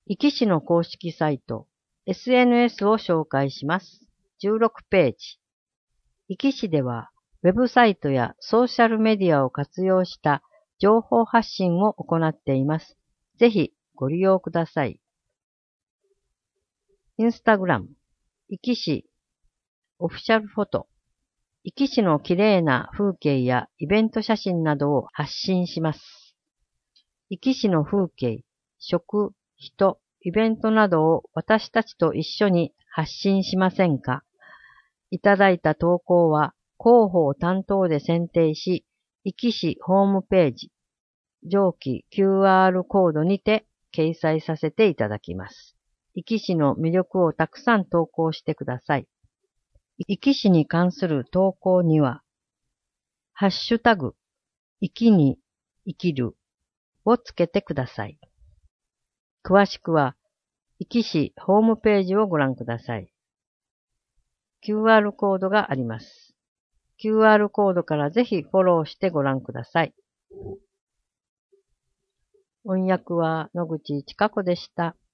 壱岐市の公式サイト、SNS を紹介します。16ページ。壱岐市では、ウェブサイトやソーシャルメディアを活用した情報発信を行っています。ぜひご利用ください。インスタグラム、壱岐市、オフィシャルフォト、壱岐市の綺麗な風景やイベント写真などを発信します。壱岐市の風景、食、人、イベントなどを私たちと一緒に発信しませんか？いただいた投稿は広報担当で選定し、壱岐市ホームページ、上記 QR コードにて掲載させていただきます。壱岐市の魅力をたくさん投稿してください。壱岐市に関する投稿には、ハッシュタグ、壱岐に生きるをつけてください。詳しくは、壱岐市ホームページをご覧ください。QR コードがあります。QR コードからぜひフォローしてご覧ください。音訳は野口千佳子でした。